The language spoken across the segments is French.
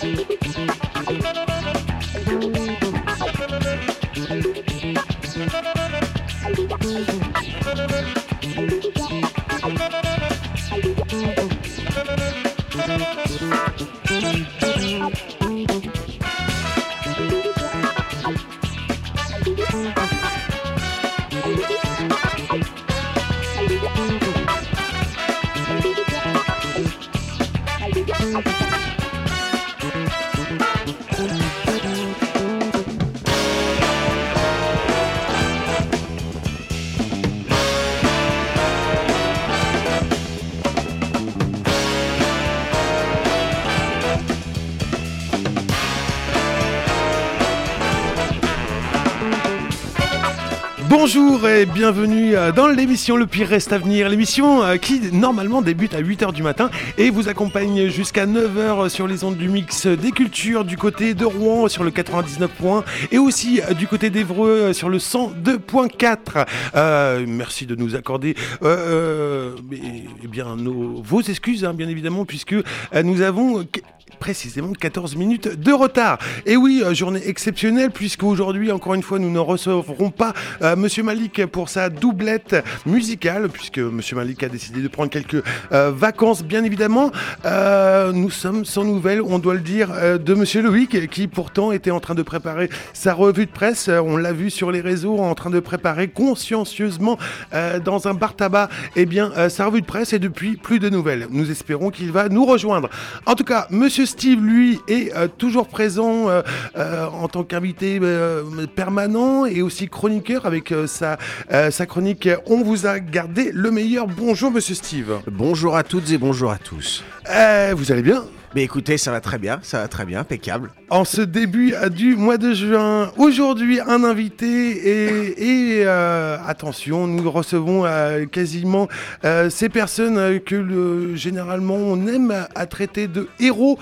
Bonjour et bienvenue dans l'émission Le Pire Reste à Venir, l'émission qui normalement débute à 8h du matin et vous accompagne jusqu'à 9h sur les ondes du mix des cultures du côté de Rouen sur le 99.1 et aussi du côté d'Évreux sur le 102.4. Merci de nous accorder vos excuses bien évidemment puisque nous avons précisément 14 minutes de retard. Et oui, journée exceptionnelle puisqu'aujourd'hui, encore une fois, nous ne recevrons pas Monsieur Malik pour sa doublette musicale puisque Monsieur Malik a décidé de prendre quelques vacances, bien évidemment. Nous sommes sans nouvelles, on doit le dire, de Monsieur Loïc qui pourtant était en train de préparer sa revue de presse. On l'a vu sur les réseaux en train de préparer consciencieusement dans un bar tabac sa revue de presse et depuis plus de nouvelles. Nous espérons qu'il va nous rejoindre. En tout cas, Monsieur Steve, lui, est toujours présent en tant qu'invité permanent et aussi chroniqueur avec sa chronique « On vous a gardé le meilleur ». Bonjour, Monsieur Steve. Bonjour à toutes et bonjour à tous. Vous allez bien ? Mais écoutez, ça va très bien, impeccable. En ce début du mois de juin, aujourd'hui un invité et attention, nous recevons quasiment ces personnes que généralement on aime à traiter de héros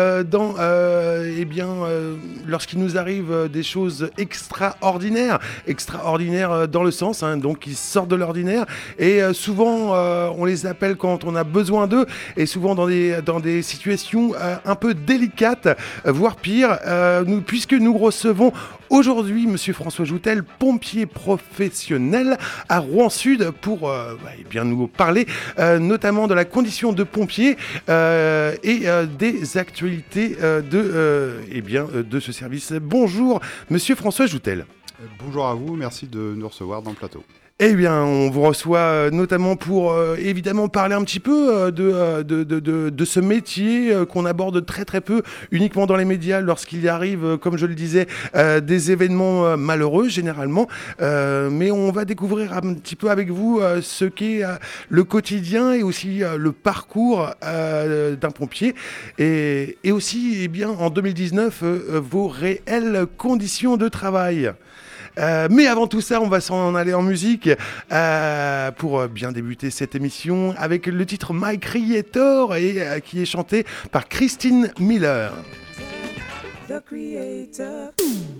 lorsqu'il nous arrive des choses extraordinaires dans le sens, donc qui sortent de l'ordinaire et souvent on les appelle quand on a besoin d'eux et souvent dans des situations un peu délicate, voire pire, puisque nous recevons aujourd'hui Monsieur François Joutel, pompier professionnel à Rouen-Sud, pour nous parler notamment de la condition de pompier et des actualités de ce service. Bonjour Monsieur François Joutel. Bonjour à vous, merci de nous recevoir dans le plateau. Eh bien, on vous reçoit notamment pour évidemment parler un petit peu de ce métier qu'on aborde très très peu, uniquement dans les médias lorsqu'il y arrive, comme je le disais, des événements malheureux généralement. Mais on va découvrir un petit peu avec vous ce qu'est le quotidien et aussi le parcours d'un pompier et aussi, en 2019, vos réelles conditions de travail. Mais avant tout ça, on va s'en aller en musique pour bien débuter cette émission avec le titre My Creator qui est chanté par Christine Miller. The Creator.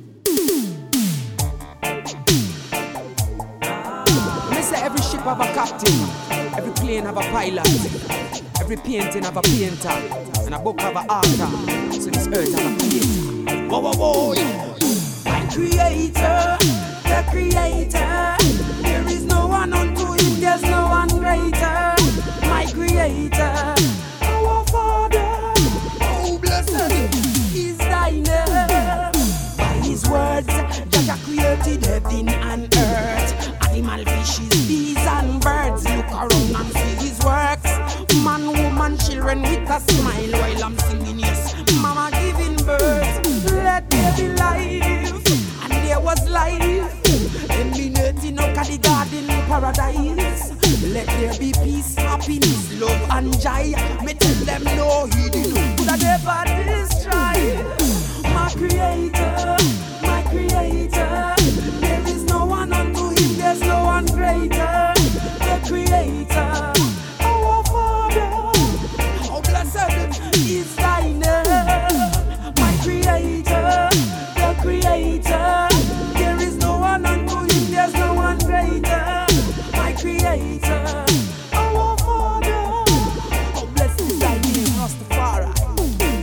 They say every ship have a captain, every plane have a pilot, every painting have a painter, and a book have a author. So this earth have a creator. Whoa, whoa, whoa. My Creator, the Creator. There is no one unto him, there's no one greater. My Creator, our Father, oh blessed is thy name. By his words, Jah created heaven and earth. Animal, fishes, bees and birds. Look around and see his works. Man, woman, children with a smile while I'm singing, yes. Mama giving birth. Let there be life. And there was life. Emanating out of the garden paradise. Let there be peace, happiness, love and joy. Me tell them no hidden could I never destroy. My Creator, my Creator. There is no one unto him, there's no one greater. The Creator, our Father, oh blessed is thy name. My Creator, the Creator. There is no one unto him, there's no one greater. My Creator, our Father, oh blessed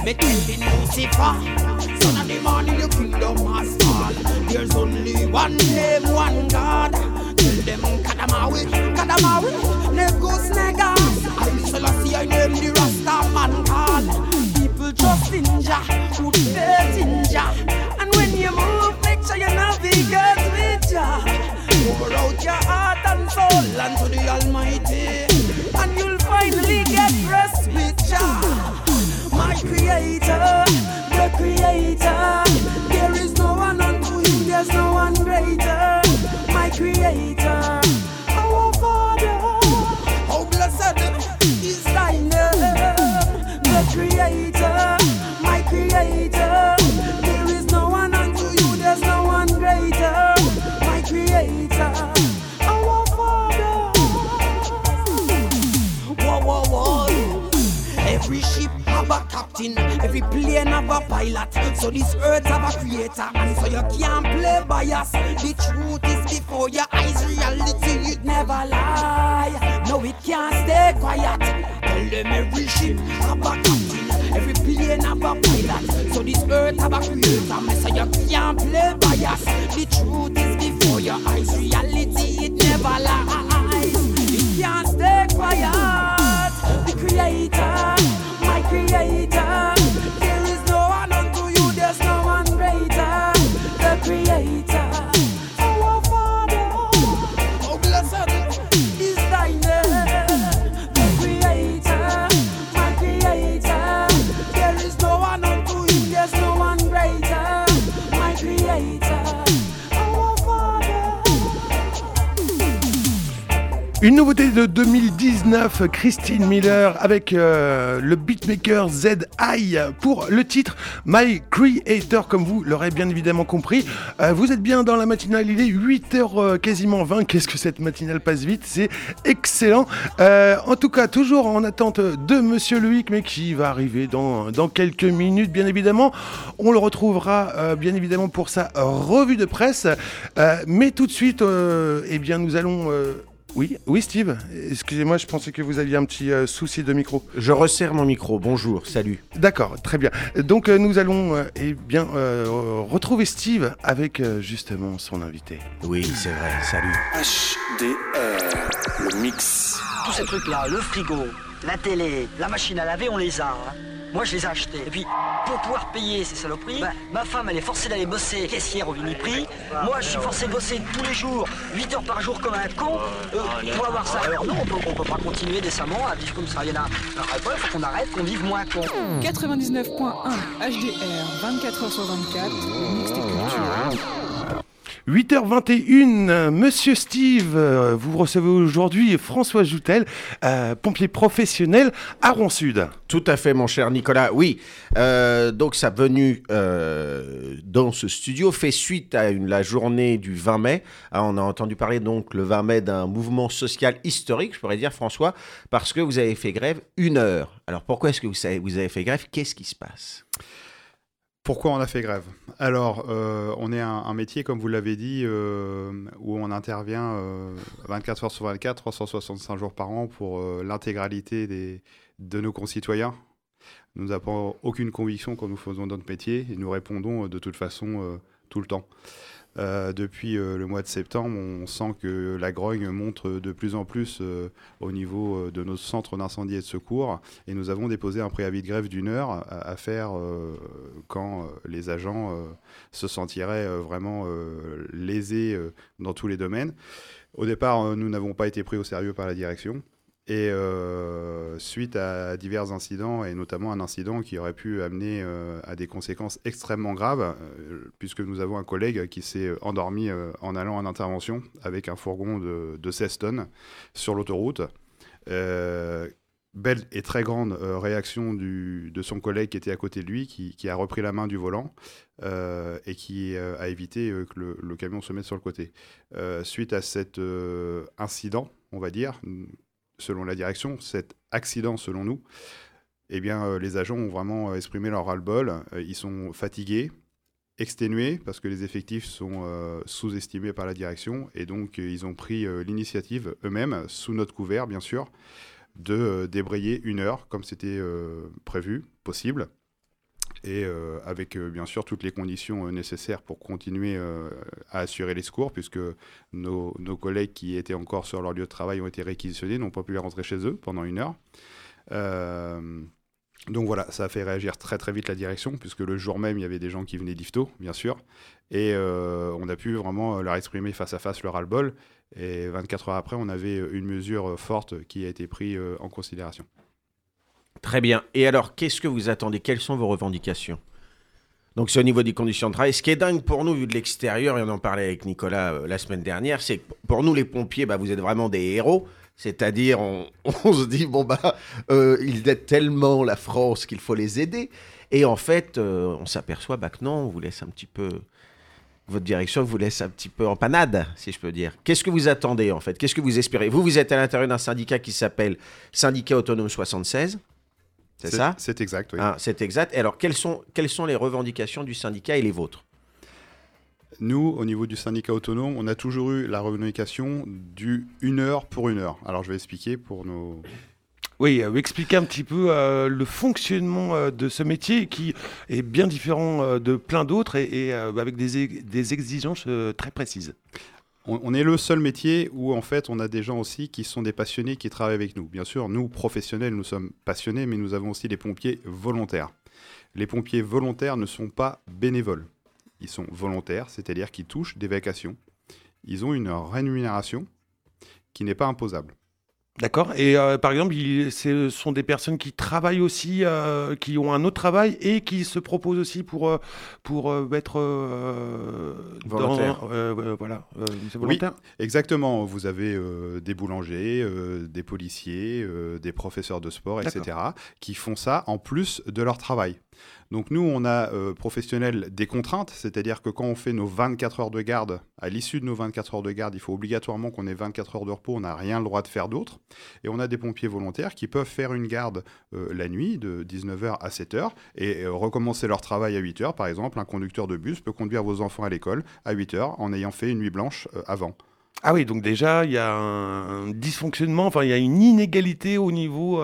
Me telling Lucifer, son of the morning, your kingdom has fall. There's only one name, one God. Tell them Kadamawi, Kadamawi, Negus Negas. I Selassie, I name the Rasta man call. People trust in Jah, put faith in Jah. And when you move, make sure you navigate with Jah. Pour out your heart and soul unto the Almighty, and you'll finally get rest with Jah. My Creator, the Creator. There is no one unto you, there's no one greater. My Creator, our Father. How blessed is thy name, the Creator, my Creator. There is no one unto you, there's no one greater. My Creator, our Father. Whoa, whoa, whoa. Every ship have a captain, every plane have a pilot. So this earth have a creator, and so you can't play bias. The truth is before your eyes, reality it never lie. No, it can't stay quiet. Tell them every ship have a captain, every plane have a pilot. So this earth have a creator, so you can't play bias. The truth is before your eyes, reality it never lies. It can't stay quiet. The Creator, my Creator. There is no one unto you, there's no one greater. The Creator, our Father. Oh, blessed is thy name. The Creator, my Creator. There is no one unto you, there's no one greater. My Creator, our Father. Une nouveauté de 2019, Christine Miller avec le beatmaker Z.I pour le titre My Creator, comme vous l'aurez bien évidemment compris. Vous êtes bien dans la matinale, il est 8h quasiment 20. Qu'est-ce que cette matinale passe vite, c'est excellent. En tout cas, toujours en attente de Monsieur Loïc, mais qui va arriver dans quelques minutes, bien évidemment. On le retrouvera bien évidemment pour sa revue de presse. Mais tout de suite, eh bien, nous allons... Oui, Steve, excusez-moi, je pensais que vous aviez un petit souci de micro. Je resserre mon micro. Bonjour, salut. D'accord, très bien. Donc nous allons retrouver Steve avec justement son invité. Oui, c'est vrai, salut. HDR, le mix. Tous ces trucs-là, le frigo, la télé, la machine à laver, on les a. Moi, je les ai achetés. Et puis, pour pouvoir payer ces saloperies, ma femme, elle est forcée d'aller bosser caissière au Uniprix. Moi, je suis forcé de bosser tous les jours, 8 heures par jour comme un con, pour avoir ça. Alors non, on peut pas continuer décemment à vivre comme ça. Il y en a un faut qu'on arrête, qu'on vive moins con. 99.1 HDR, 24h sur 24, mix des cultures. 8h21, Monsieur Steve, vous recevez aujourd'hui François Joutel, pompier professionnel à Rouen-Sud. Tout à fait, mon cher Nicolas. Oui, donc sa venue dans ce studio fait suite à la journée du 20 mai. On a entendu parler donc le 20 mai d'un mouvement social historique, je pourrais dire, François, parce que vous avez fait grève 1 heure. Alors pourquoi est-ce que vous avez fait grève ? Qu'est-ce qui se passe ? Pourquoi on a fait grève ? Alors, on est un métier, comme vous l'avez dit, où on intervient 24 heures sur 24, 365 jours par an pour l'intégralité de nos concitoyens. Nous n'avons aucune conviction quand nous faisons notre métier et nous répondons de toute façon tout le temps. Depuis le mois de septembre, on sent que la grogne monte de plus en plus au niveau de nos centres d'incendie et de secours. Et nous avons déposé un préavis de grève d'1 heure à faire quand les agents se sentiraient vraiment lésés dans tous les domaines. Au départ, nous n'avons pas été pris au sérieux par la direction. Et suite à divers incidents, et notamment un incident qui aurait pu amener à des conséquences extrêmement graves, puisque nous avons un collègue qui s'est endormi en allant en intervention avec un fourgon de 16 tonnes sur l'autoroute. Belle et très grande réaction de son collègue qui était à côté de lui, qui a repris la main du volant et qui a évité que le camion se mette sur le côté. Suite à cet incident, on va dire, selon la direction, cet accident selon nous, eh bien, les agents ont vraiment exprimé leur ras-le-bol. Ils sont fatigués, exténués, parce que les effectifs sont sous-estimés par la direction, et donc ils ont pris l'initiative eux-mêmes, sous notre couvert bien sûr, de débrayer 1 heure, comme c'était prévu, possible. et avec bien sûr toutes les conditions nécessaires pour continuer à assurer les secours, puisque nos collègues qui étaient encore sur leur lieu de travail ont été réquisitionnés, n'ont pas pu rentrer chez eux pendant 1 heure. Donc voilà, ça a fait réagir très très vite la direction, puisque le jour même, il y avait des gens qui venaient d'Yvetot, bien sûr, et on a pu vraiment leur exprimer face à face le ras-le-bol, et 24 heures après, on avait une mesure forte qui a été prise en considération. Très bien. Et alors, qu'est-ce que vous attendez? Quelles sont vos revendications? Donc, c'est au niveau des conditions de travail. Ce qui est dingue pour nous, vu de l'extérieur, et on en parlait avec Nicolas la semaine dernière, c'est que pour nous, les pompiers, vous êtes vraiment des héros. C'est-à-dire, on se dit, ils aident tellement la France qu'il faut les aider. Et en fait, on s'aperçoit que non, on vous laisse un petit peu... Votre direction vous laisse un petit peu en panade, si je peux dire. Qu'est-ce que vous attendez, en fait? Qu'est-ce que vous espérez? Vous êtes à l'intérieur d'un syndicat qui s'appelle Syndicat Autonome 76. C'est ça? C'est exact, oui. Ah, c'est exact. Et alors, quelles sont les revendications du syndicat et les vôtres? Nous, au niveau du syndicat autonome, on a toujours eu la revendication du 1 heure pour 1 heure. Alors, je vais expliquer pour nos... Oui, expliquer un petit peu le fonctionnement de ce métier qui est bien différent de plein d'autres et avec des exigences très précises. On est le seul métier où, en fait, on a des gens aussi qui sont des passionnés qui travaillent avec nous. Bien sûr, nous, professionnels, nous sommes passionnés, mais nous avons aussi des pompiers volontaires. Les pompiers volontaires ne sont pas bénévoles. Ils sont volontaires, c'est-à-dire qu'ils touchent des vacations. Ils ont une rémunération qui n'est pas imposable. D'accord. Et par exemple, ce sont des personnes qui travaillent aussi, qui ont un autre travail et qui se proposent aussi pour être volontaire. Volontaire. Oui, exactement. Vous avez des boulangers, des policiers, des professeurs de sport, etc., qui font ça en plus de leur travail. Donc nous, on a professionnels des contraintes, c'est-à-dire que quand on fait nos 24 heures de garde, à l'issue de nos 24 heures de garde, il faut obligatoirement qu'on ait 24 heures de repos, on n'a rien le droit de faire d'autre. Et on a des pompiers volontaires qui peuvent faire une garde la nuit de 19h à 7h et recommencer leur travail à 8h. Par exemple, un conducteur de bus peut conduire vos enfants à l'école à 8h en ayant fait une nuit blanche avant. Ah oui, donc déjà, il y a un dysfonctionnement, il y a une inégalité au niveau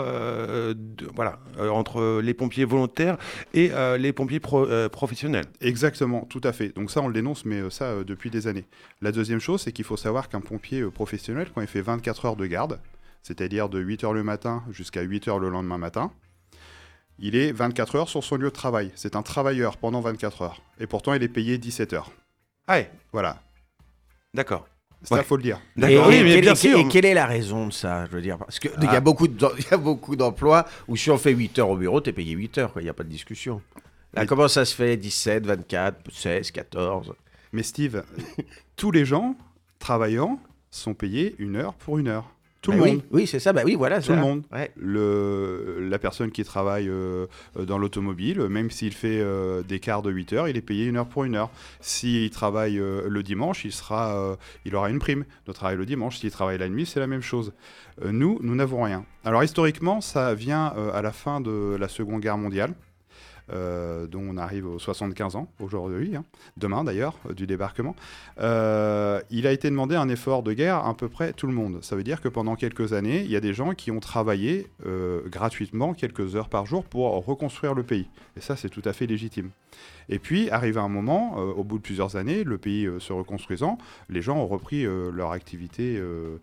entre les pompiers volontaires et les pompiers professionnels. Exactement, tout à fait. Donc ça, on le dénonce, mais ça, depuis des années. La deuxième chose, c'est qu'il faut savoir qu'un pompier professionnel, quand il fait 24 heures de garde, c'est-à-dire de 8h le matin jusqu'à 8h le lendemain matin, il est 24 heures sur son lieu de travail. C'est un travailleur pendant 24 heures. Et pourtant, il est payé 17 heures. Ah ouais. Voilà. D'accord. Ça, faut le dire. Et quelle est la raison de ça? Je veux dire, parce qu'il y a beaucoup d'emplois où si on fait 8 heures au bureau, tu es payé 8 heures. Il n'y a pas de discussion. Là, comment ça se fait? 17, 24, 16, 14? Mais Steve, tous les gens travaillant sont payés 1 heure pour 1 heure. Tout le monde. Oui, c'est ça. Oui, voilà. Tout le monde. Ouais. La personne qui travaille dans l'automobile, même s'il fait des quarts de 8 heures, il est payé 1 heure pour 1 heure. S'il travaille le dimanche, il aura une prime de travail le dimanche. S'il travaille la nuit, c'est la même chose. Nous n'avons rien. Alors historiquement, ça vient à la fin de la Seconde Guerre mondiale. Dont on arrive aux 75 ans aujourd'hui, demain d'ailleurs, du débarquement. Il a été demandé un effort de guerre à peu près tout le monde. Ça veut dire que pendant quelques années, il y a des gens qui ont travaillé gratuitement quelques heures par jour pour reconstruire le pays. Et ça, c'est tout à fait légitime. Et puis, arrivé un moment, au bout de plusieurs années, le pays se reconstruisant, les gens ont repris leur activité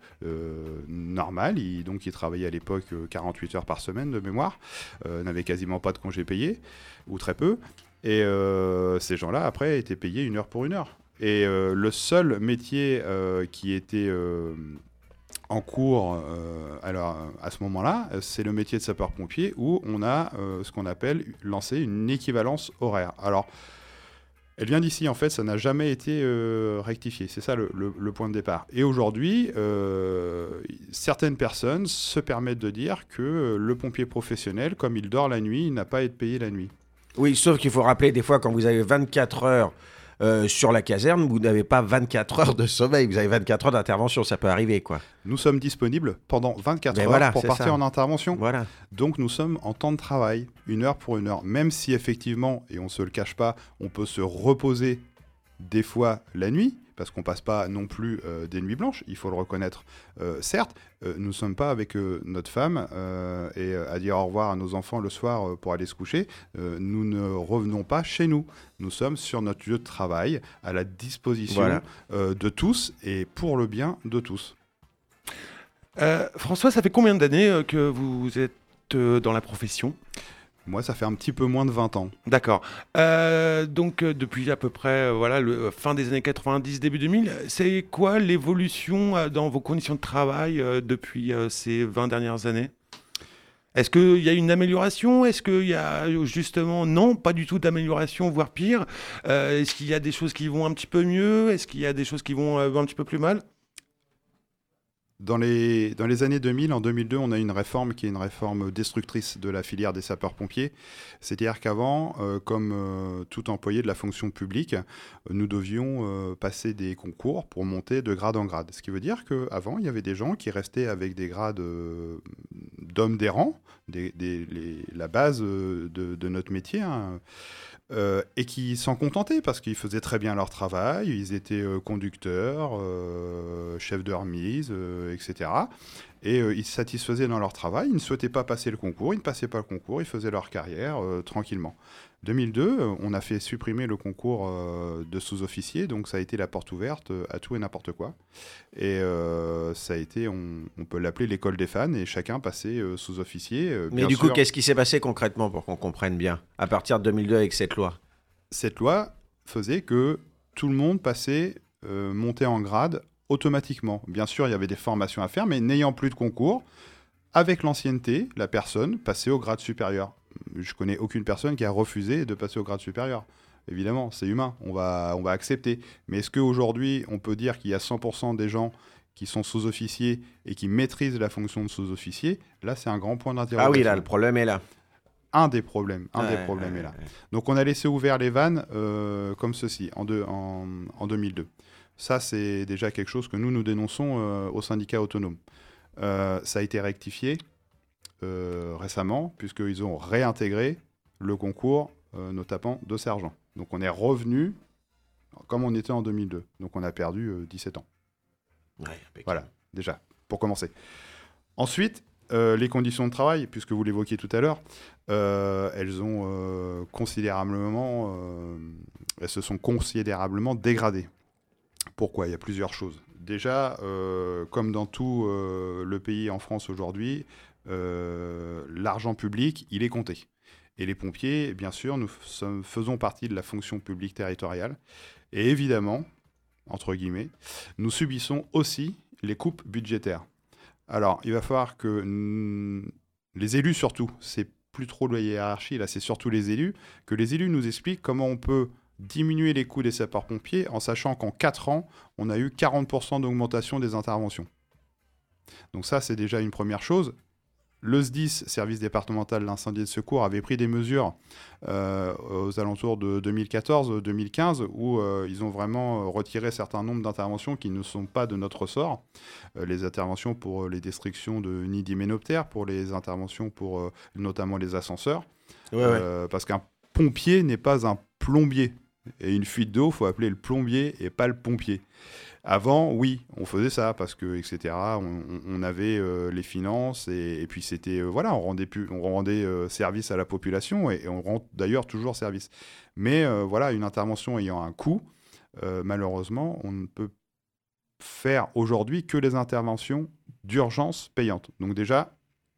normale. Ils travaillaient à l'époque 48 heures par semaine de mémoire, n'avaient quasiment pas de congés payés, ou très peu. Et ces gens-là, après, étaient payés 1 heure pour 1 heure. Et le seul métier qui était en cours à ce moment-là, c'est le métier de sapeur-pompier où on a ce qu'on appelle lancé une équivalence horaire. Alors, elle vient d'ici, en fait, ça n'a jamais été rectifié. C'est ça le point de départ. Et aujourd'hui, certaines personnes se permettent de dire que le pompier professionnel, comme il dort la nuit, il n'a pas à être payé la nuit. Oui, sauf qu'il faut rappeler des fois quand vous avez 24 heures sur la caserne, vous n'avez pas 24 heures de sommeil, vous avez 24 heures d'intervention, ça peut arriver, quoi. Nous sommes disponibles pendant 24 heures pour partir en intervention. Voilà. Donc nous sommes en temps de travail, 1 heure pour 1 heure, même si effectivement, et on ne se le cache pas, on peut se reposer des fois la nuit, parce qu'on passe pas non plus des nuits blanches, il faut le reconnaître. Certes, nous ne sommes pas avec notre femme et à dire au revoir à nos enfants le soir pour aller se coucher. Nous ne revenons pas chez nous. Nous sommes sur notre lieu de travail, à la disposition de tous et pour le bien de tous. François, ça fait combien d'années que vous êtes dans la profession ? Moi, ça fait un petit peu moins de 20 ans. D'accord. Donc, depuis à peu près fin des années 90, début 2000, c'est quoi l'évolution dans vos conditions de travail depuis ces 20 dernières années ? Est-ce qu'il y a une amélioration ? Est-ce qu'il y a justement, non, pas du tout d'amélioration, voire pire ? Est-ce qu'il y a des choses qui vont un petit peu mieux ? Est-ce qu'il y a des choses qui vont un petit peu plus mal ? Dans les années 2000, en 2002, on a une réforme qui est une réforme destructrice de la filière des sapeurs-pompiers. C'est-à-dire qu'avant, comme tout employé de la fonction publique, nous devions passer des concours pour monter de grade en grade. Ce qui veut dire qu'avant, il y avait des gens qui restaient avec des grades d'hommes d'errant, la base de notre métier, hein, et qui s'en contentaient parce qu'ils faisaient très bien leur travail, ils étaient conducteurs, chefs de remise, etc. Et ils se satisfaisaient dans leur travail, ils ne souhaitaient pas passer le concours, ils ne passaient pas le concours, ils faisaient leur carrière tranquillement. 2002, on a fait supprimer le concours de sous-officier, donc ça a été la porte ouverte à tout et n'importe quoi. Et ça a été, on peut l'appeler l'école des fans, et chacun passait sous-officier. Mais du coup, qu'est-ce qui s'est passé concrètement pour qu'on comprenne bien, à partir de 2002 avec cette loi ? Cette loi faisait que tout le monde passait, montait en grade automatiquement. Bien sûr, il y avait des formations à faire, mais n'ayant plus de concours, avec l'ancienneté, la personne passait au grade supérieur. Je connais aucune personne qui a refusé de passer au grade supérieur. Évidemment, c'est humain, on va accepter. Mais est-ce qu'aujourd'hui, on peut dire qu'il y a 100% des gens qui sont sous-officiers et qui maîtrisent la fonction de sous-officier ? Là, c'est un grand point d'interrogation. Ah oui, là, le problème est là. Un des problèmes est là. Donc, on a laissé ouvert les vannes comme ceci, en 2002. Ça, c'est déjà quelque chose que nous dénonçons au syndicat autonome. Ça a été rectifié récemment, puisqu'ils ont réintégré le concours, notamment de sergent. Donc on est revenu comme on était en 2002. Donc on a perdu 17 ans. Ouais, voilà, déjà, pour commencer. Ensuite, les conditions de travail, puisque vous l'évoquiez tout à l'heure, elles ont elles se sont considérablement dégradées. Pourquoi ? Il y a plusieurs choses. Déjà, comme dans tout le pays en France aujourd'hui, l'argent public, il est compté. Et les pompiers, bien sûr, nous faisons partie de la fonction publique territoriale. Et évidemment, entre guillemets, nous subissons aussi les coupes budgétaires. Alors, il va falloir que les élus, surtout, c'est plus trop la hiérarchie, là, c'est surtout les élus, que les élus nous expliquent comment on peut diminuer les coûts des sapeurs-pompiers en sachant qu'en 4 ans, on a eu 40% d'augmentation des interventions. Donc ça, c'est déjà une première chose. Le SDIS, service départemental d'incendie et de secours, avait pris des mesures aux alentours de 2014-2015 où ils ont vraiment retiré un certain nombre d'interventions qui ne sont pas de notre ressort. Les interventions pour les destructions de nids d'hyménoptères, pour les interventions pour notamment les ascenseurs. Parce qu'un pompier n'est pas un plombier. Et une fuite d'eau, il faut appeler le plombier et pas le pompier. Avant, oui, on faisait ça parce que, etc., on avait les finances et puis c'était, on rendait service à la population et on rend d'ailleurs toujours service. Mais une intervention ayant un coût, malheureusement, on ne peut faire aujourd'hui que les interventions d'urgence payantes. Donc déjà,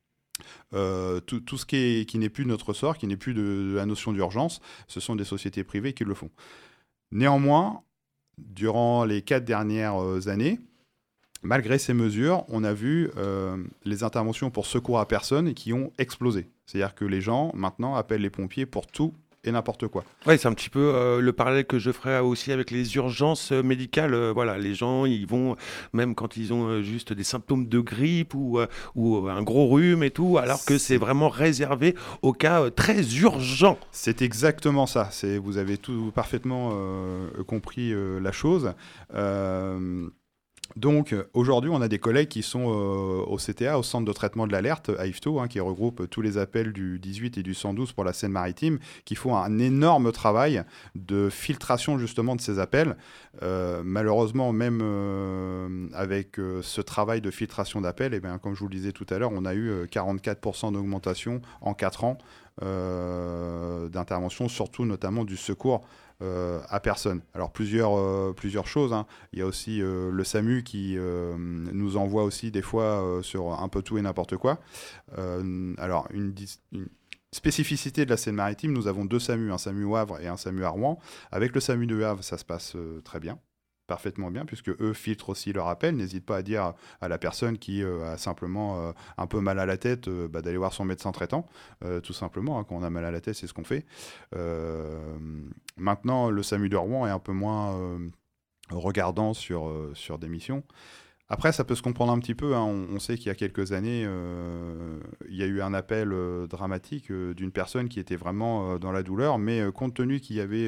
tout ce qui n'est plus de notre ressort, qui n'est plus de la notion d'urgence, ce sont des sociétés privées qui le font. Néanmoins, durant les 4 dernières années, malgré ces mesures, on a vu les interventions pour secours à personne qui ont explosé. C'est-à-dire que les gens, maintenant, appellent les pompiers pour tout et n'importe quoi. Oui, c'est un petit peu le parallèle que je ferai aussi avec les urgences médicales. Les gens, ils vont, même quand ils ont juste des symptômes de grippe ou un gros rhume et tout, alors que c'est vraiment réservé aux cas très urgents. C'est exactement ça. Vous avez tout parfaitement compris la chose. Donc aujourd'hui, on a des collègues qui sont au CTA, au Centre de traitement de l'alerte, à Yvetot, qui regroupe tous les appels du 18 et du 112 pour la Seine-Maritime, qui font un énorme travail de filtration justement de ces appels. Malheureusement, même avec ce travail de filtration d'appels, eh bien, comme je vous le disais tout à l'heure, on a eu 44% d'augmentation en 4 ans d'intervention, surtout notamment du secours à personne. Alors plusieurs choses. Il y a aussi le SAMU qui nous envoie aussi des fois sur un peu tout et n'importe quoi. Alors une spécificité de la Seine-Maritime, nous avons 2 SAMU, un SAMU au Havre et un SAMU à Rouen. Avec le SAMU de Havre, ça se passe très bien. Parfaitement bien, puisque eux filtrent aussi leur appel. N'hésite pas à dire à la personne qui a simplement un peu mal à la tête d'aller voir son médecin traitant, tout simplement. Quand on a mal à la tête, c'est ce qu'on fait. Maintenant, le SAMU de Rouen est un peu moins regardant sur des missions. Après, ça peut se comprendre un petit peu. On sait qu'il y a quelques années, il y a eu un appel dramatique d'une personne qui était vraiment dans la douleur, mais compte tenu qu'il y avait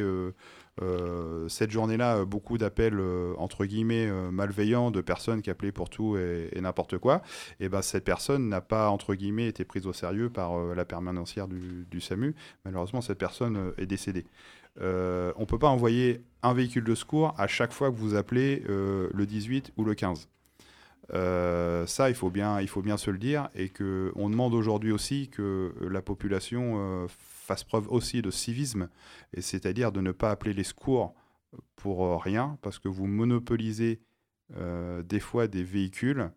cette journée-là beaucoup d'appels entre guillemets malveillants de personnes qui appelaient pour tout et n'importe quoi, et ben cette personne n'a pas entre guillemets été prise au sérieux par la permanentiaire du SAMU. Malheureusement, cette personne est décédée. On ne peut pas envoyer un véhicule de secours à chaque fois que vous appelez le 18 ou le 15. Ça, il faut bien se le dire, et qu'on demande aujourd'hui aussi que la population fasse preuve aussi de civisme, et c'est-à-dire de ne pas appeler les secours pour rien, parce que vous monopolisez des fois des véhicules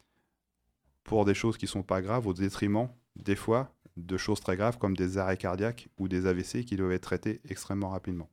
pour des choses qui ne sont pas graves, au détriment, des fois, de choses très graves comme des arrêts cardiaques ou des AVC qui doivent être traités extrêmement rapidement.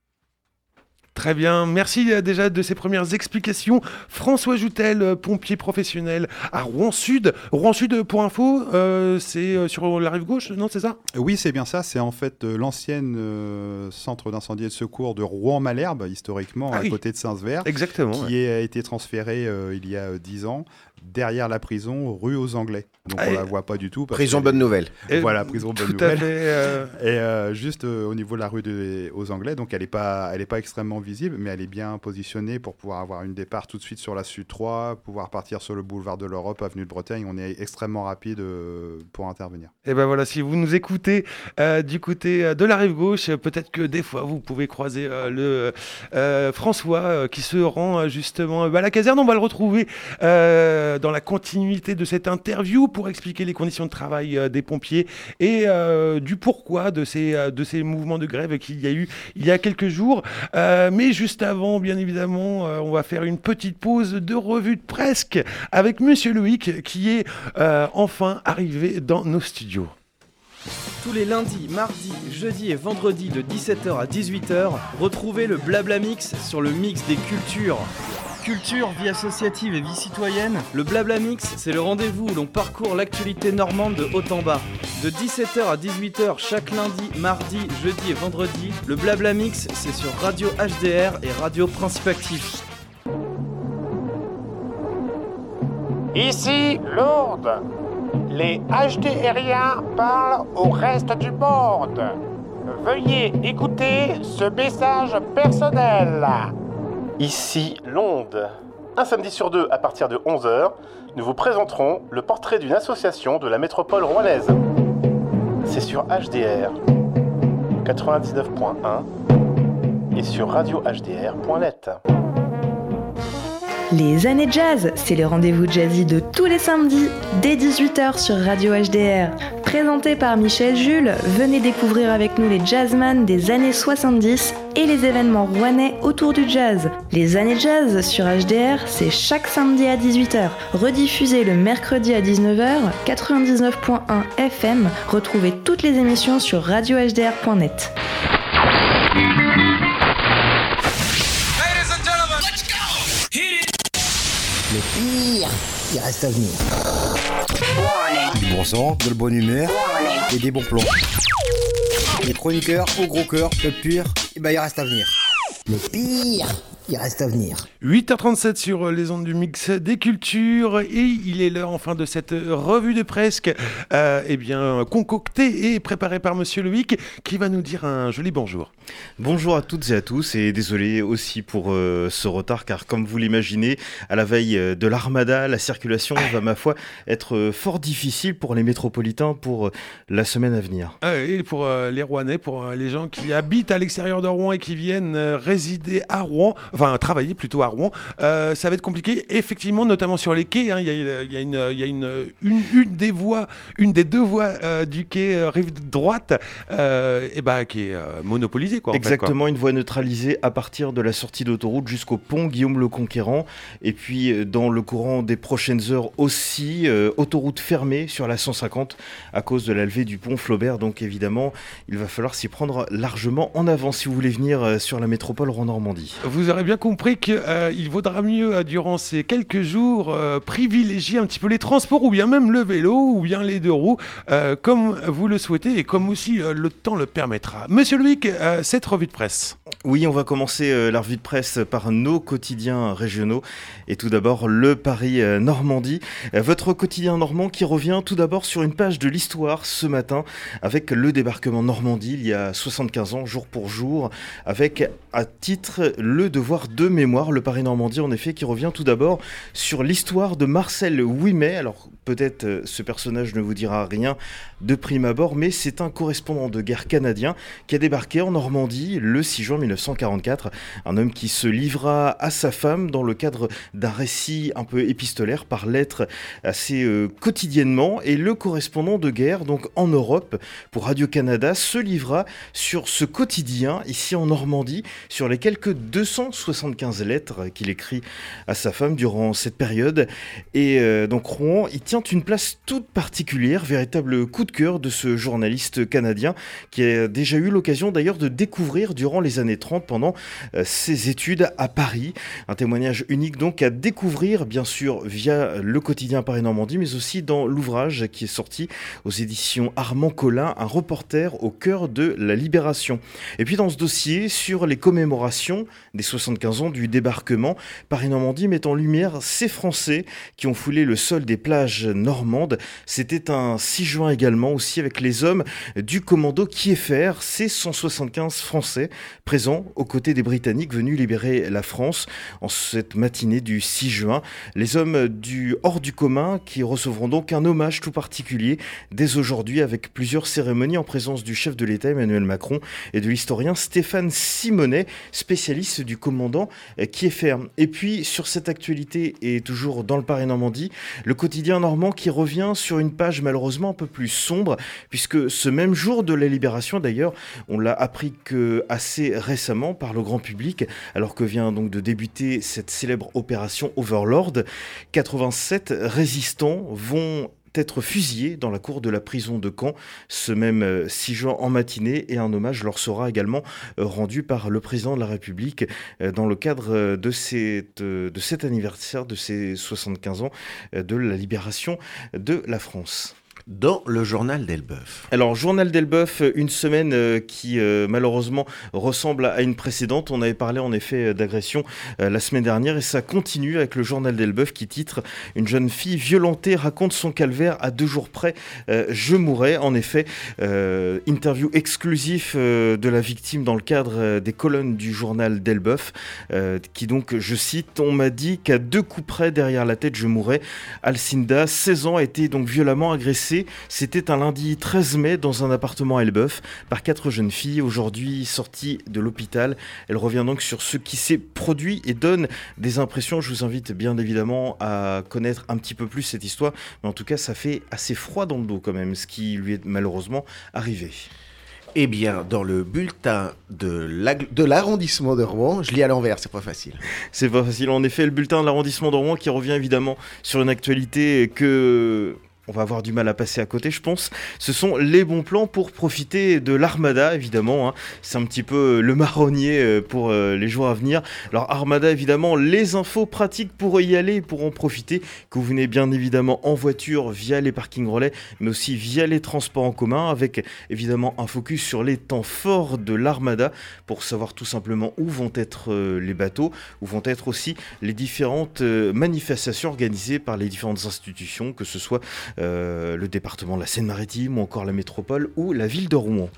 Très bien, merci déjà de ces premières explications. François Joutel, pompier professionnel à Rouen-Sud. Rouen-Sud, pour info, c'est sur la rive gauche, non, c'est ça ? Oui, c'est bien ça. C'est en fait l'ancienne centre d'incendie et de secours de Rouen-Malherbe, historiquement, à côté de Saint-Sever. Exactement. Qui a été transféré il y a 10 ans, derrière la prison, rue aux Anglais. Donc on la voit pas du tout. Prison Bonne Nouvelle. Voilà, prison Bonne Nouvelle. Et juste au niveau de la rue aux Anglais, donc elle est pas extrêmement visible, mais elle est bien positionnée pour pouvoir avoir une départ tout de suite sur la Sud 3, pouvoir partir sur le boulevard de l'Europe, avenue de Bretagne. On est extrêmement rapide pour intervenir. Et ben voilà, si vous nous écoutez du côté de la rive gauche, peut-être que des fois vous pouvez croiser le François qui se rend justement à la caserne. On va le retrouver dans la continuité de cette interview pour expliquer les conditions de travail des pompiers et du pourquoi de ces mouvements de grève qu'il y a eu il y a quelques jours. Mais juste avant, bien évidemment, on va faire une petite pause de revue de presse avec Monsieur Loïc qui est enfin arrivé dans nos studios. Tous les lundis, mardis, jeudis et vendredis de 17h à 18h, retrouvez le Blabla Mix sur le mix des cultures. Culture, vie associative et vie citoyenne, le Blabla Mix, c'est le rendez-vous où l'on parcourt l'actualité normande de haut en bas. De 17h à 18h chaque lundi, mardi, jeudi et vendredi, le Blabla Mix, c'est sur Radio HDR et Radio Principe Actif. Ici Lourdes. Les HDRiens parlent au reste du monde. Veuillez écouter ce message personnel. Ici Londe. Un samedi sur 2 à partir de 11h, nous vous présenterons le portrait d'une association de la métropole rouennaise. C'est sur HDR 99.1 et sur radiohdr.net. Les années jazz, c'est le rendez-vous jazzy de tous les samedis, dès 18h sur Radio HDR. Présenté par Michel Jules, venez découvrir avec nous les jazzman des années 70 et les événements rouennais autour du jazz. Les années jazz sur HDR, c'est chaque samedi à 18h. Rediffusé le mercredi à 19h, 99.1 FM. Retrouvez toutes les émissions sur radiohdr.net. Le pire, il reste à venir. Du bon sang, de la bonne humeur et des bons plans. Les chroniqueurs au gros cœur, le pire, il reste à venir. Le pire, il reste à venir. 8h37 sur les ondes du mix des cultures et il est l'heure enfin de cette revue de presse concoctée et préparée par Monsieur Loïc qui va nous dire un joli bonjour. Bonjour à toutes et à tous et désolé aussi pour ce retard car comme vous l'imaginez, à la veille de l'Armada, la circulation va ma foi être fort difficile pour les métropolitains pour la semaine à venir. Et pour les Rouennais, pour les gens qui habitent à l'extérieur de Rouen et qui viennent résider à Rouen, enfin travailler plutôt à Rouen, ça va être compliqué effectivement, notamment sur les quais. Il y a une des deux voies du quai rive droite qui est monopolisée. Exactement, une voie neutralisée à partir de la sortie d'autoroute jusqu'au pont Guillaume-le-Conquérant. Et puis dans le courant des prochaines heures aussi, autoroute fermée sur la 150 à cause de la levée du pont Flaubert. Donc évidemment, il va falloir s'y prendre largement en avant si vous voulez venir sur la métropole Rouen-Normandie. Vous aurez bien compris qu'il vaudra mieux durant ces quelques jours privilégier un petit peu les transports ou bien même le vélo ou bien les deux roues comme vous le souhaitez et comme aussi le temps le permettra. Monsieur Loïc, cette revue de presse. Oui, on va commencer la revue de presse par nos quotidiens régionaux et tout d'abord le Paris Normandie. Votre quotidien normand qui revient tout d'abord sur une page de l'histoire ce matin avec le débarquement Normandie il y a 75 ans, jour pour jour, avec à titre le devoir de mémoire. Le Paris Normandie en effet qui revient tout d'abord sur l'histoire de Marcel Ouimet. Alors peut-être ce personnage ne vous dira rien de prime abord, mais c'est un correspondant de guerre canadien qui a débarqué en Normandie le 6 juin 1944. Un homme qui se livra à sa femme dans le cadre d'un récit un peu épistolaire par lettres assez quotidiennement. Et le correspondant de guerre, donc en Europe, pour Radio-Canada, se livra sur ce quotidien ici en Normandie, sur les quelques 275 lettres qu'il écrit à sa femme durant cette période. Et donc Rouen, il tient une place toute particulière, véritable coup de cœur de ce journaliste canadien qui a déjà eu l'occasion d'ailleurs de découvrir durant les années 30 pendant ses études à Paris. Un témoignage unique donc à découvrir bien sûr via le quotidien Paris Normandie mais aussi dans l'ouvrage qui est sorti aux éditions Armand Collin, un reporter au cœur de la Libération. Et puis dans ce dossier sur les commémorations des 75 ans du débarquement, Paris Normandie met en lumière ces Français qui ont foulé le sol des plages normandes. C'était un 6 juin également aussi avec les hommes du commando Kieffer, ces 175 Français présents aux côtés des Britanniques venus libérer la France en cette matinée du 6 juin. Les hommes du hors du commun qui recevront donc un hommage tout particulier dès aujourd'hui avec plusieurs cérémonies en présence du chef de l'État Emmanuel Macron et de l'historien Stéphane Simonet, spécialiste du commandant Kieffer. Et puis sur cette actualité et toujours dans le Paris Normandie, le quotidien normand qui revient sur une page malheureusement un peu plus sombre puisque ce même jour de la Libération d'ailleurs, on l'a appris que assez récemment par le grand public, alors que vient donc de débuter cette célèbre opération Overlord, 87 résistants vont être fusillés dans la cour de la prison de Caen ce même 6 juin en matinée et un hommage leur sera également rendu par le président de la République dans le cadre de cet anniversaire de ces 75 ans de la libération de la France. Dans le journal d'Elbeuf. Alors, journal d'Elbeuf, une semaine qui malheureusement ressemble à une précédente. On avait parlé en effet d'agression la semaine dernière et ça continue avec le journal d'Elbeuf qui titre « Une jeune fille violentée raconte son calvaire à 2 jours près, je mourrai ». En effet, interview exclusif de la victime dans le cadre des colonnes du journal d'Elbeuf qui donc, je cite, « On m'a dit qu'à 2 coups près derrière la tête, je mourrais ». Alcinda, 16 ans, a été donc violemment agressée. C'était un lundi 13 mai dans un appartement à Elbeuf par 4 jeunes filles, aujourd'hui sorties de l'hôpital. Elle revient donc sur ce qui s'est produit et donne des impressions. Je vous invite bien évidemment à connaître un petit peu plus cette histoire, mais en tout cas ça fait assez froid dans le dos quand même, ce qui lui est malheureusement arrivé. Eh bien, dans le bulletin de l'arrondissement de Rouen, je lis à l'envers, c'est pas facile. C'est pas facile, en effet, le bulletin de l'arrondissement de Rouen qui revient évidemment sur une actualité que on va avoir du mal à passer à côté, je pense. Ce sont les bons plans pour profiter de l'Armada, évidemment. C'est un petit peu le marronnier pour les jours à venir. Alors Armada, évidemment, les infos pratiques pour y aller, pour en profiter, que vous venez bien évidemment en voiture via les parkings relais, mais aussi via les transports en commun, avec évidemment un focus sur les temps forts de l'Armada, pour savoir tout simplement où vont être les bateaux, où vont être aussi les différentes manifestations organisées par les différentes institutions, que ce soit le département de la Seine-Maritime ou encore la métropole ou la ville de Rouen.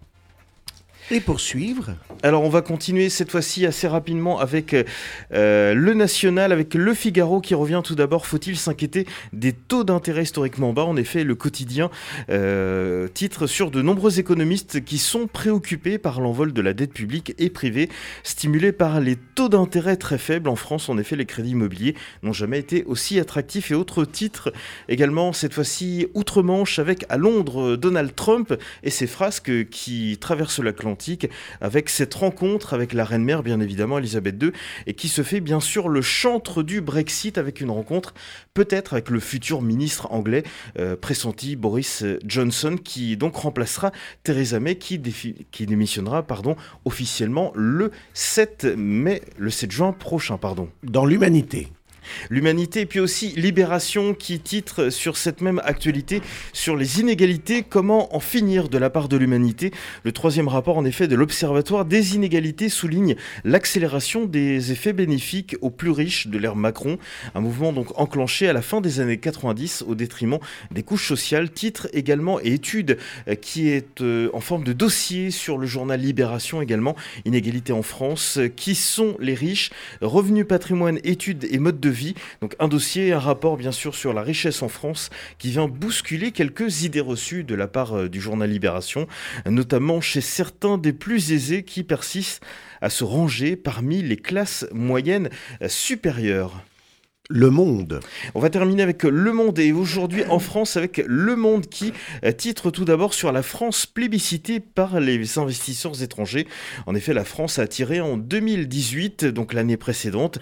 Et poursuivre. Alors on va continuer cette fois-ci assez rapidement avec le national, avec Le Figaro qui revient tout d'abord. Faut-il s'inquiéter des taux d'intérêt historiquement bas ? En effet, le quotidien titre sur de nombreux économistes qui sont préoccupés par l'envol de la dette publique et privée, stimulée par les taux d'intérêt très faibles. En France, en effet, les crédits immobiliers n'ont jamais été aussi attractifs. Et autre titre également, cette fois-ci outre-Manche, avec à Londres Donald Trump et ses frasques qui traversent l'Atlantique, avec cette rencontre avec la reine-mère, bien évidemment, Elisabeth II, et qui se fait bien sûr le chantre du Brexit, avec une rencontre peut-être avec le futur ministre anglais pressenti, Boris Johnson, qui donc remplacera Theresa May, qui démissionnera officiellement le 7 juin prochain. Dans l'Humanité. L'Humanité, et puis aussi Libération qui titre sur cette même actualité sur les inégalités, comment en finir de la part de l'Humanité. Le 3e rapport en effet de l'Observatoire des inégalités souligne l'accélération des effets bénéfiques aux plus riches de l'ère Macron, un mouvement donc enclenché à la fin des années 90 au détriment des couches sociales. Titre également et étude qui est en forme de dossier sur le journal Libération également, inégalités en France, qui sont les riches, revenus, patrimoine, études et modes de vie. Donc un dossier, un rapport bien sûr sur la richesse en France qui vient bousculer quelques idées reçues de la part du journal Libération, notamment chez certains des plus aisés qui persistent à se ranger parmi les classes moyennes supérieures. Le Monde. On va terminer avec Le Monde et aujourd'hui en France avec Le Monde qui titre tout d'abord sur la France plébiscitée par les investisseurs étrangers. En effet, la France a attiré en 2018, donc l'année précédente,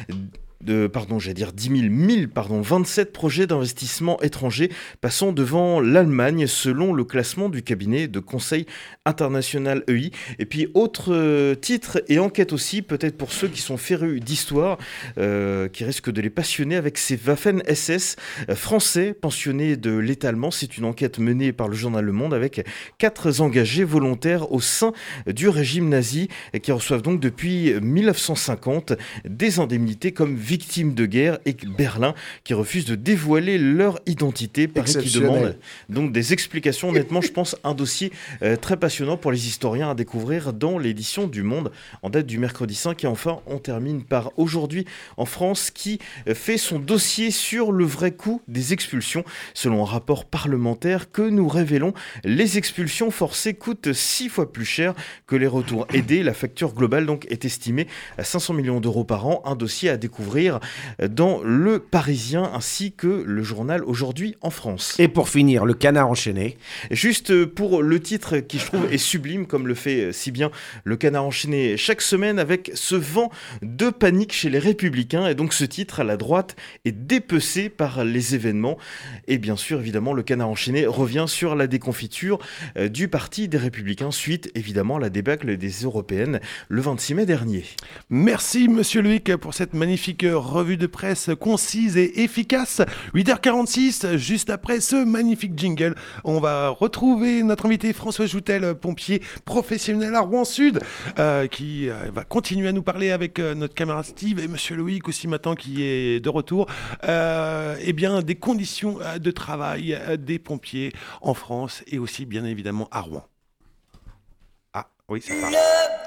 27 projets d'investissement étrangers passant devant l'Allemagne selon le classement du cabinet de conseil international EI. Et puis autre titre et enquête aussi, peut-être pour ceux qui sont férus d'histoire, qui risquent de les passionner avec ces Waffen-SS français pensionnés de l'État allemand. C'est une enquête menée par le journal Le Monde avec 4 engagés volontaires au sein du régime nazi et qui reçoivent donc depuis 1950 des indemnités comme victimes de guerre, et Berlin qui refuse de dévoiler leur identité, Paris qui demande donc des explications. Honnêtement, je pense un dossier très passionnant pour les historiens à découvrir dans l'édition du Monde en date du mercredi 5. Et enfin, on termine par Aujourd'hui en France qui fait son dossier sur le vrai coût des expulsions. Selon un rapport parlementaire que nous révélons, les expulsions forcées coûtent 6 fois plus cher que les retours aidés. La facture globale donc est estimée à 500 millions d'euros par an. Un dossier à découvrir dans Le Parisien ainsi que le journal Aujourd'hui en France. Et pour finir, Le Canard enchaîné. Juste pour le titre qui je trouve est sublime, comme le fait si bien Le Canard enchaîné chaque semaine, avec ce vent de panique chez les Républicains. Et donc ce titre à la droite est dépecé par les événements. Et bien sûr, évidemment, Le Canard enchaîné revient sur la déconfiture du Parti des Républicains suite évidemment à la débâcle des européennes le 26 mai dernier. Merci Monsieur Loïc pour cette magnifique revue de presse concise et efficace. 8h46, juste après ce magnifique jingle, on va retrouver notre invité François Joutel, pompier professionnel à Rouen-Sud, qui va continuer à nous parler avec notre camarade Steve et Monsieur Loïc aussi maintenant qui est de retour, des conditions de travail des pompiers en France et aussi bien évidemment à Rouen. Ah oui, ça part.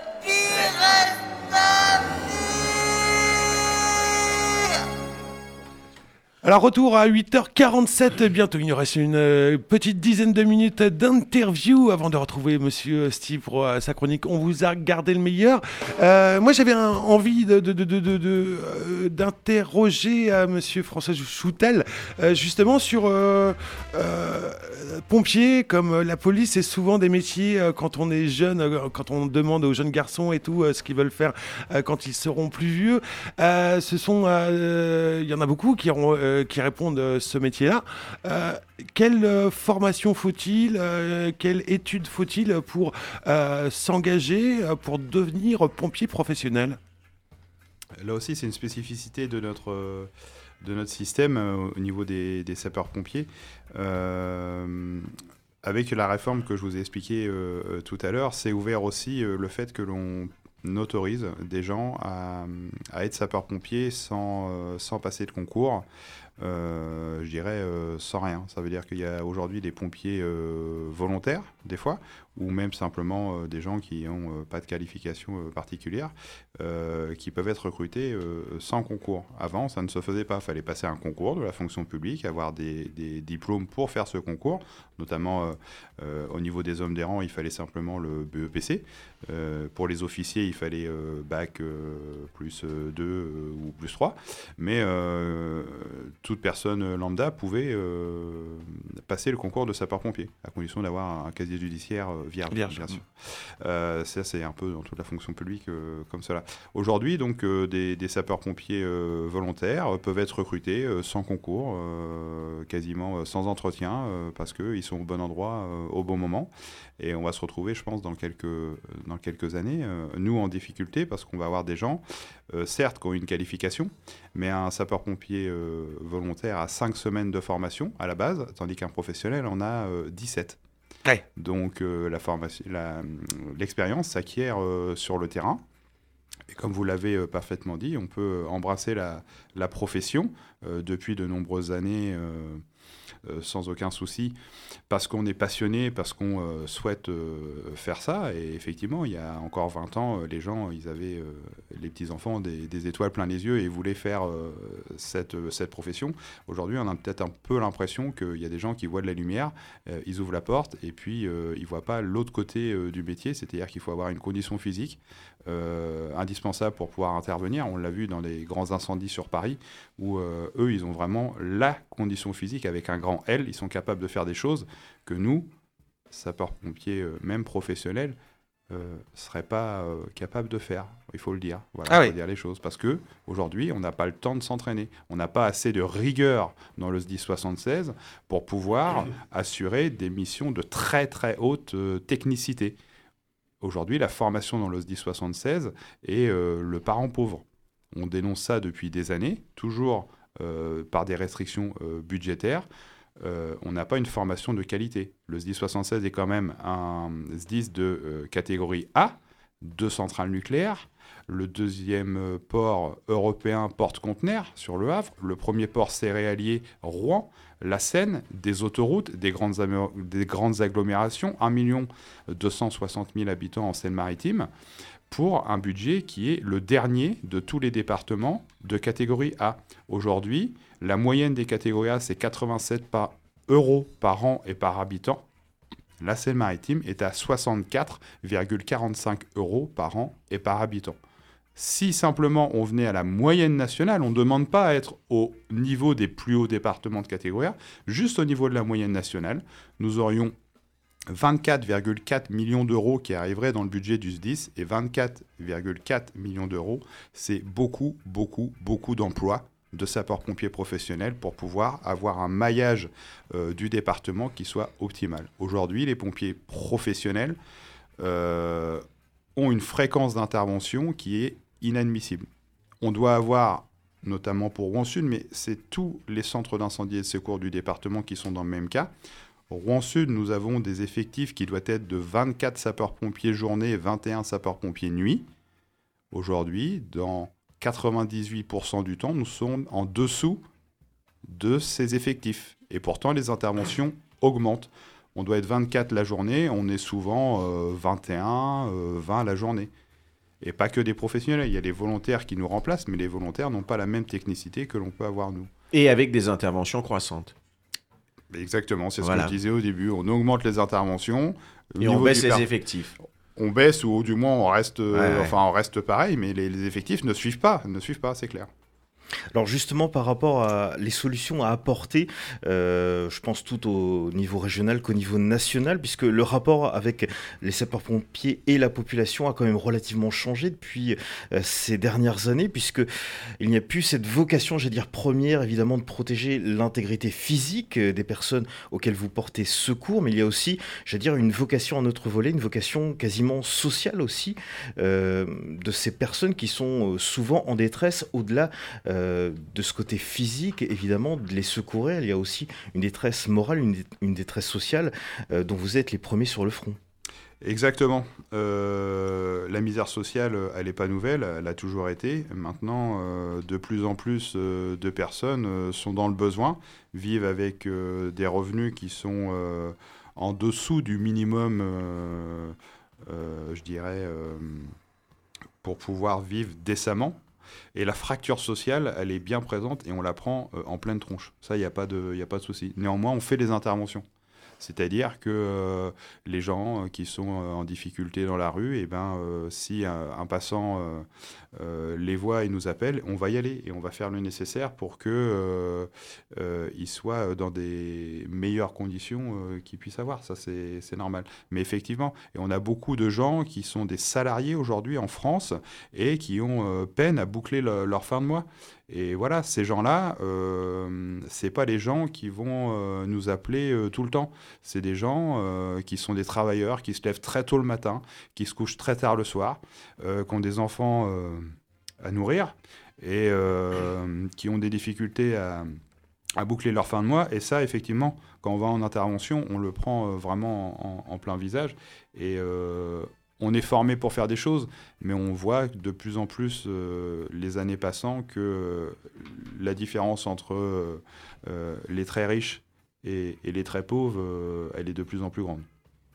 Alors retour à 8h47 bientôt, il nous reste une petite dizaine de minutes d'interview avant de retrouver Monsieur Steve pour sa chronique. On vous a gardé le meilleur. Moi j'avais envie d'interroger Monsieur François Joutel justement sur pompiers comme la police. C'est souvent des métiers quand on est jeune, quand on demande aux jeunes garçons et tout ce qu'ils veulent faire quand ils seront plus vieux. Il y en a beaucoup qui qui répondent ce métier-là. Quelle formation faut-il, quelle étude faut-il pour s'engager, pour devenir pompier professionnel ? Là aussi, c'est une spécificité de notre système au niveau des sapeurs-pompiers. Avec la réforme que je vous ai expliquée tout à l'heure, c'est ouvert aussi le fait que l'on autorise des gens à être sapeurs-pompiers sans passer de concours. Je dirais sans rien. Ça veut dire qu'il y a aujourd'hui des pompiers volontaires, des fois, ou même simplement des gens qui n'ont pas de qualification particulière, qui peuvent être recrutés sans concours. Avant, ça ne se faisait pas. Il fallait passer un concours de la fonction publique, avoir des diplômes pour faire ce concours, notamment au niveau des hommes des rangs, il fallait simplement le BEPC. Pour les officiers, il fallait bac plus 2 ou plus 3. Mais toute personne lambda pouvait passer le concours de sapeur-pompier, à condition d'avoir un casier judiciaire vierge. Bien sûr. Ça, c'est un peu dans toute la fonction publique comme cela. Aujourd'hui, donc, des sapeurs-pompiers volontaires peuvent être recrutés sans concours, quasiment sans entretien, parce qu'ils sont au bon endroit au bon moment. Et on va se retrouver, je pense, dans quelques années, nous en difficulté, parce qu'on va avoir des gens, certes, qui ont une qualification, mais un sapeur-pompier volontaire a 5 semaines de formation à la base, tandis qu'un professionnel en a 17. Ouais. Donc l'expérience s'acquiert sur le terrain. Et comme vous l'avez parfaitement dit, on peut embrasser la profession depuis de nombreuses années sans aucun souci, parce qu'on est passionné, parce qu'on souhaite faire ça. Et effectivement, il y a encore 20 ans, les gens, ils avaient, les petits-enfants, des étoiles plein les yeux et voulaient faire cette profession. Aujourd'hui, on a peut-être un peu l'impression qu'il y a des gens qui voient de la lumière, ils ouvrent la porte et puis ils ne voient pas l'autre côté du métier, c'est-à-dire qu'il faut avoir une condition physique indispensable pour pouvoir intervenir. On l'a vu dans les grands incendies sur Paris, où eux, ils ont vraiment la condition physique avec un grand L. Ils sont capables de faire des choses que nous, sapeurs-pompiers, même professionnels, ne seraient pas capables de faire. Il faut le dire. Voilà, faut dire les choses. Parce qu'aujourd'hui, on n'a pas le temps de s'entraîner. On n'a pas assez de rigueur dans le SDIS 76 pour pouvoir assurer des missions de très très haute technicité. Aujourd'hui, la formation dans le SDIS 76 est le parent pauvre. On dénonce ça depuis des années, toujours par des restrictions budgétaires. On n'a pas une formation de qualité. Le SDIS 76 est quand même un SDIS de catégorie A, 2 centrales nucléaires, le deuxième port européen porte-conteneurs sur le Havre, le premier port céréalier Rouen, la Seine, des autoroutes, des grandes agglomérations, 1 260 000 habitants en Seine-Maritime, pour un budget qui est le dernier de tous les départements de catégorie A. Aujourd'hui, la moyenne des catégories A, c'est 87 euros par an et par habitant. La Seine-Maritime est à 64,45 euros par an et par habitant. Si simplement on venait à la moyenne nationale, on ne demande pas à être au niveau des plus hauts départements de catégorie A, juste au niveau de la moyenne nationale, nous aurions 24,4 millions d'euros qui arriveraient dans le budget du SDIS, et 24,4 millions d'euros, c'est beaucoup, beaucoup, beaucoup d'emplois de sapeurs-pompiers professionnels pour pouvoir avoir un maillage du département qui soit optimal. Aujourd'hui, les pompiers professionnels ont une fréquence d'intervention qui est inadmissible. On doit avoir, notamment pour Rouen-Sud, mais c'est tous les centres d'incendie et de secours du département qui sont dans le même cas. Rouen-Sud, nous avons des effectifs qui doivent être de 24 sapeurs-pompiers journée et 21 sapeurs-pompiers nuit. Aujourd'hui, dans 98% du temps, nous sommes en dessous de ces effectifs. Et pourtant, les interventions augmentent. On doit être 24 la journée, on est souvent 21, 20 la journée. Et pas que des professionnels, il y a les volontaires qui nous remplacent, mais les volontaires n'ont pas la même technicité que l'on peut avoir nous. Et avec des interventions croissantes. Exactement, c'est ce que je disais au début. On augmente les interventions. Et on baisse les effectifs. On baisse, ou du moins on reste pareil, mais les effectifs ne suivent pas, c'est clair. Alors justement, par rapport à les solutions à apporter, je pense tout au niveau régional qu'au niveau national, puisque le rapport avec les sapeurs-pompiers et la population a quand même relativement changé depuis ces dernières années, puisqu'il n'y a plus cette vocation, j'allais dire première, évidemment, de protéger l'intégrité physique des personnes auxquelles vous portez secours, mais il y a aussi, j'allais dire, une vocation à notre volet, une vocation quasiment sociale aussi, de ces personnes qui sont souvent en détresse, au-delà de ce côté physique, évidemment, de les secourir. Il y a aussi une détresse morale, une détresse sociale dont vous êtes les premiers sur le front. Exactement. La misère sociale, elle n'est pas nouvelle, elle a toujours été. Maintenant, de plus en plus de personnes sont dans le besoin, vivent avec des revenus qui sont en dessous du minimum, je dirais, pour pouvoir vivre décemment. Et la fracture sociale, elle est bien présente et on la prend en pleine tronche. Ça, il n'y a pas de souci. Néanmoins, on fait des interventions. C'est-à-dire que les gens qui sont en difficulté dans la rue, si un passant les voit et nous appelle, on va y aller et on va faire le nécessaire pour qu'ils soient dans des meilleures conditions qu'ils puissent avoir. Ça, c'est normal. Mais effectivement, et on a beaucoup de gens qui sont des salariés aujourd'hui en France et qui ont peine à boucler leur fin de mois. Et voilà, ces gens-là, c'est pas les gens qui vont nous appeler tout le temps. C'est des gens qui sont des travailleurs, qui se lèvent très tôt le matin, qui se couchent très tard le soir, qui ont des enfants à nourrir et qui ont des difficultés à boucler leur fin de mois. Et ça, effectivement, quand on va en intervention, on le prend vraiment en plein visage. Et on est formé pour faire des choses, mais on voit de plus en plus, les années passant, que la différence entre les très riches et les très pauvres, elle est de plus en plus grande.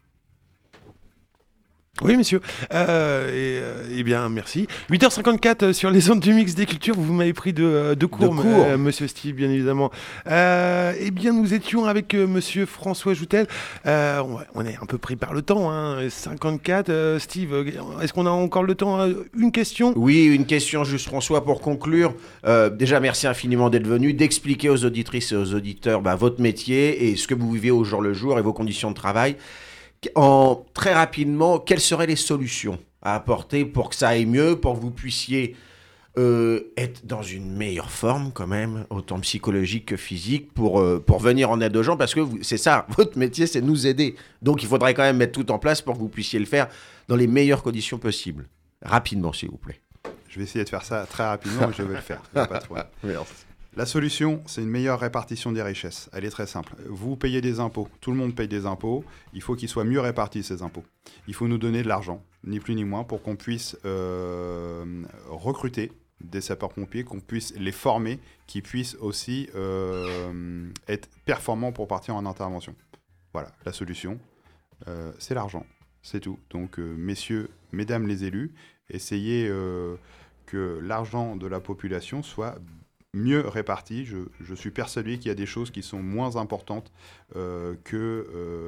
Oui, monsieur. Eh bien, merci. 8h54 sur les ondes du mix des cultures. Vous m'avez pris de court, monsieur Steve, bien évidemment. Eh bien, nous étions avec monsieur François Joutel. On est un peu pris par le temps, hein. 54. Steve, est-ce qu'on a encore le temps? Une question? Oui, une question juste, François, pour conclure. Déjà, merci infiniment d'être venu, d'expliquer aux auditrices et aux auditeurs votre métier et ce que vous vivez au jour le jour et vos conditions de travail. Très rapidement, quelles seraient les solutions à apporter pour que ça aille mieux, pour que vous puissiez être dans une meilleure forme quand même, autant psychologique que physique, pour venir en aide aux gens, parce que c'est ça, votre métier, c'est nous aider. Donc il faudrait quand même mettre tout en place pour que vous puissiez le faire dans les meilleures conditions possibles. Rapidement, s'il vous plaît. Je vais essayer de faire ça très rapidement, je vais le faire. Pas de problème. Merci. La solution, c'est une meilleure répartition des richesses. Elle est très simple. Vous payez des impôts. Tout le monde paye des impôts. Il faut qu'ils soient mieux répartis, ces impôts. Il faut nous donner de l'argent, ni plus ni moins, pour qu'on puisse recruter des sapeurs-pompiers, qu'on puisse les former, qu'ils puissent aussi être performants pour partir en intervention. Voilà, la solution, c'est l'argent. C'est tout. Donc, messieurs, mesdames les élus, essayez que l'argent de la population soit mieux réparti. Je suis persuadé qu'il y a des choses qui sont moins importantes que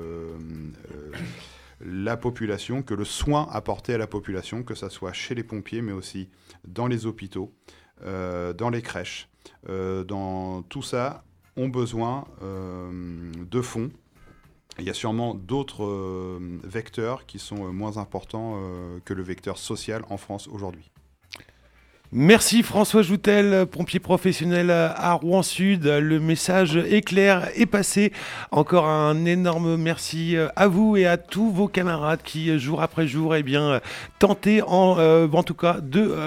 la population, que le soin apporté à la population, que ce soit chez les pompiers, mais aussi dans les hôpitaux, dans les crèches. Dans tout ça, ont besoin de fonds. Il y a sûrement d'autres vecteurs qui sont moins importants que le vecteur social en France aujourd'hui. Merci François Joutel, pompier professionnel à Rouen-Sud. Le message est clair et passé. Encore un énorme merci à vous et à tous vos camarades qui, jour après jour, tentaient en tout cas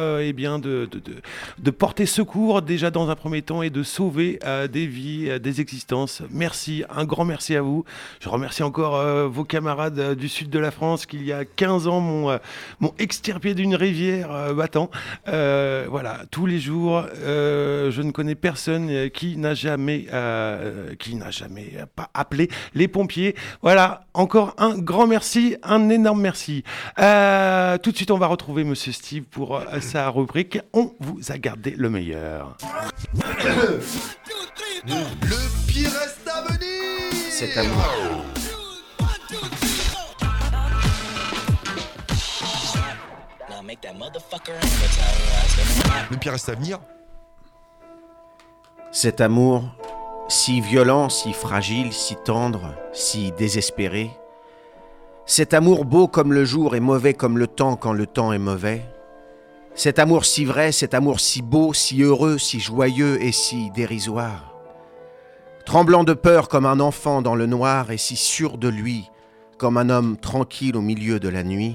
de porter secours déjà dans un premier temps et de sauver des vies, des existences. Merci, un grand merci à vous. Je remercie encore vos camarades du sud de la France qui, il y a 15 ans, m'ont extirpé d'une rivière battant. Voilà, tous les jours, je ne connais personne qui n'a jamais pas appelé les pompiers. Voilà, encore un grand merci, un énorme merci. Tout de suite, on va retrouver Monsieur Steve pour sa rubrique. On vous a gardé le meilleur. Le pire reste à venir. C'est à moi. Le pire reste à venir. Cet amour, si violent, si fragile, si tendre, si désespéré. Cet amour beau comme le jour et mauvais comme le temps quand le temps est mauvais. Cet amour si vrai, cet amour si beau, si heureux, si joyeux et si dérisoire. Tremblant de peur comme un enfant dans le noir et si sûr de lui comme un homme tranquille au milieu de la nuit.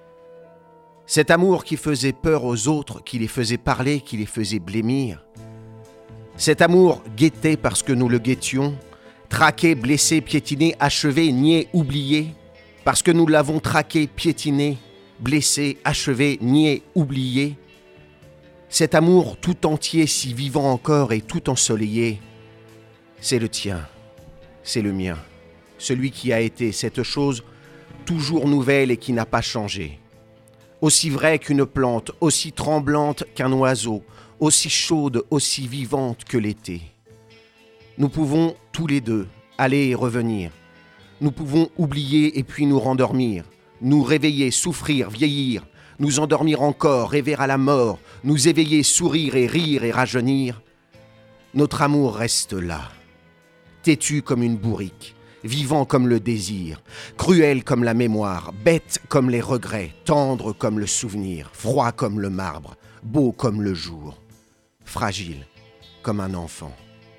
Cet amour qui faisait peur aux autres, qui les faisait parler, qui les faisait blêmir. Cet amour guetté parce que nous le guettions, traqué, blessé, piétiné, achevé, nié, oublié, parce que nous l'avons traqué, piétiné, blessé, achevé, nié, oublié. Cet amour tout entier, si vivant encore et tout ensoleillé, c'est le tien, c'est le mien, celui qui a été cette chose toujours nouvelle et qui n'a pas changé. Aussi vraie qu'une plante, aussi tremblante qu'un oiseau, aussi chaude, aussi vivante que l'été. Nous pouvons tous les deux aller et revenir. Nous pouvons oublier et puis nous rendormir, nous réveiller, souffrir, vieillir, nous endormir encore, rêver à la mort, nous éveiller, sourire et rire et rajeunir. Notre amour reste là, têtu comme une bourrique, vivant comme le désir, cruel comme la mémoire, bête comme les regrets, tendre comme le souvenir, froid comme le marbre, beau comme le jour, fragile comme un enfant.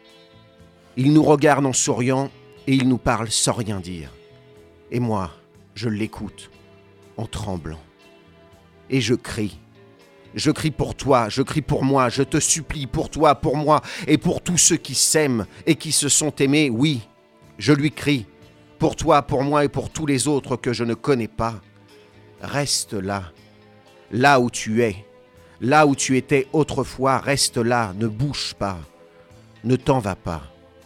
Il nous regarde en souriant et il nous parle sans rien dire. Et moi, je l'écoute en tremblant. Et je crie. Je crie pour toi, je crie pour moi, je te supplie pour toi, pour moi et pour tous ceux qui s'aiment et qui se sont aimés, oui. Je lui crie, pour toi, pour moi et pour tous les autres que je ne connais pas. Reste là, là où tu es, là où tu étais autrefois, reste là, ne bouge pas, ne t'en vas pas.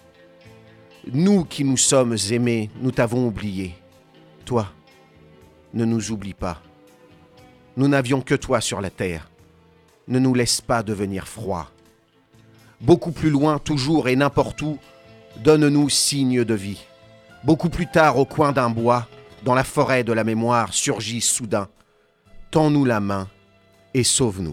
Nous qui nous sommes aimés, nous t'avons oublié. Toi, ne nous oublie pas. Nous n'avions que toi sur la terre. Ne nous laisse pas devenir froid. Beaucoup plus loin, toujours et n'importe où, donne-nous signe de vie. Beaucoup plus tard, au coin d'un bois, dans la forêt de la mémoire, surgit soudain. Tends-nous la main et sauve-nous.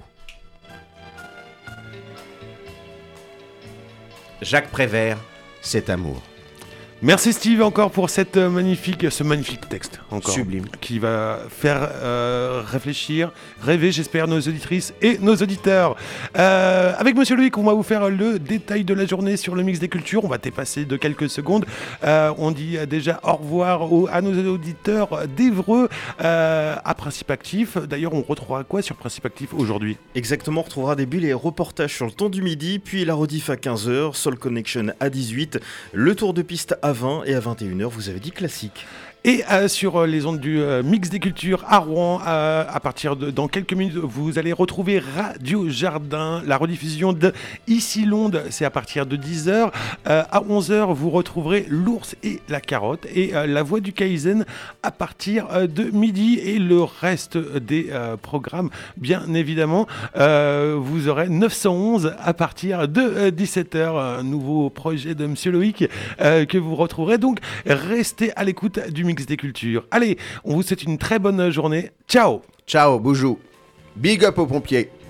Jacques Prévert, Cet amour. Merci Steve encore pour ce magnifique texte encore, sublime, qui va faire réfléchir, rêver, j'espère, nos auditrices et nos auditeurs. Avec Monsieur Loïc, on va vous faire le détail de la journée sur le mix des cultures. On va dépasser de quelques secondes. On dit déjà au revoir à nos auditeurs d'Évreux à Principe Actif. D'ailleurs, on retrouvera quoi sur Principe Actif aujourd'hui ? Exactement, on retrouvera des bulles et reportages sur le temps du midi, puis la rediff à 15h, Soul Connection à 18h, le tour de piste à 20 et à 21h, vous avez dit classique. Et sur les ondes du Mix des Cultures à Rouen, à partir dans quelques minutes, vous allez retrouver Radio Jardin, la rediffusion de Ici Londe, c'est à partir de 10h. À 11h, vous retrouverez L'Ours et la Carotte et La Voix du Kaizen à partir de midi. Et le reste des programmes, bien évidemment, vous aurez 911 à partir de 17h. Un nouveau projet de Monsieur Loïc que vous retrouverez. Donc, restez à l'écoute du Mix des Cultures. Allez, on vous souhaite une très bonne journée. Ciao. Ciao, bonjour. Big up aux pompiers.